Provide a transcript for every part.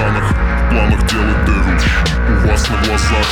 океанах, в планах делать дэвил у вас на глазах.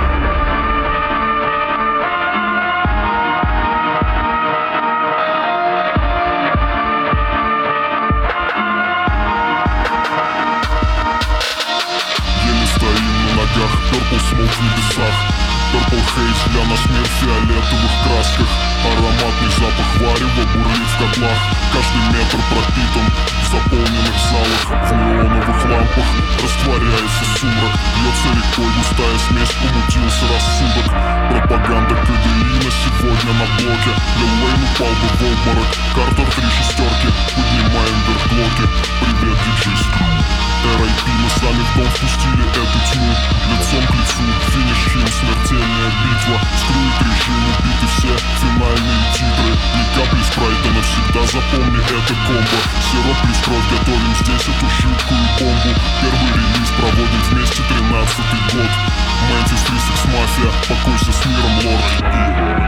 Purple Smoke в небесах, Purple Haze для нас мир в фиолетовых красках. Ароматный запах варева бурлит в котлах. Каждый метр пропитан в заполненных залах. В неоновых лампах растворяется сумрак. Льется рекой густая смесь, помутился рассудок. Пропаганда КДИ на сегодня на блоке. Лил Уэйн упал бы в обморок. Картер 3 шестерки, поднимаем вверх блоки. Привет, диджей Скру. R.I.P. мы сами в дом впустили эту тьму. Лицом к лицу, финиш фильм, смертельная битва. Скрыт режим, убиты все финальные титры. Ни капли спрайта, навсегда запомни это комбо. Сироп плюс кровь, готовим здесь эту жуткую бомбу. Первый релиз проводим вместе 13-й год. Мемфис 3 Mafia, покойся с миром, лорд.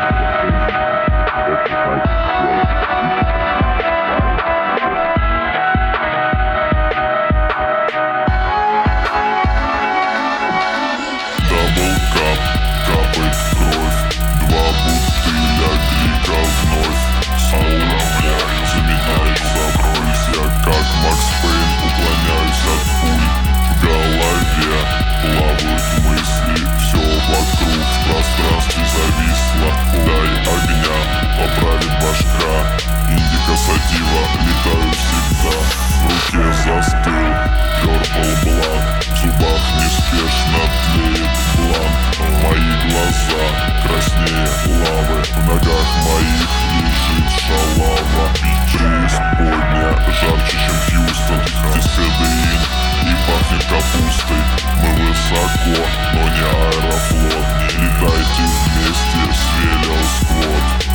Летаю всегда, в руке застыл Purple Blood, в зубах неспешно тлеет блант. Мои глаза краснее лавы, в ногах моих лежит шалава. Преисподня жарче, чем Хьюстон, здесь КДИ и пахнет капустой. Мы высоко, но не Аэрофлот. Летайте вместе с Велио Сквот.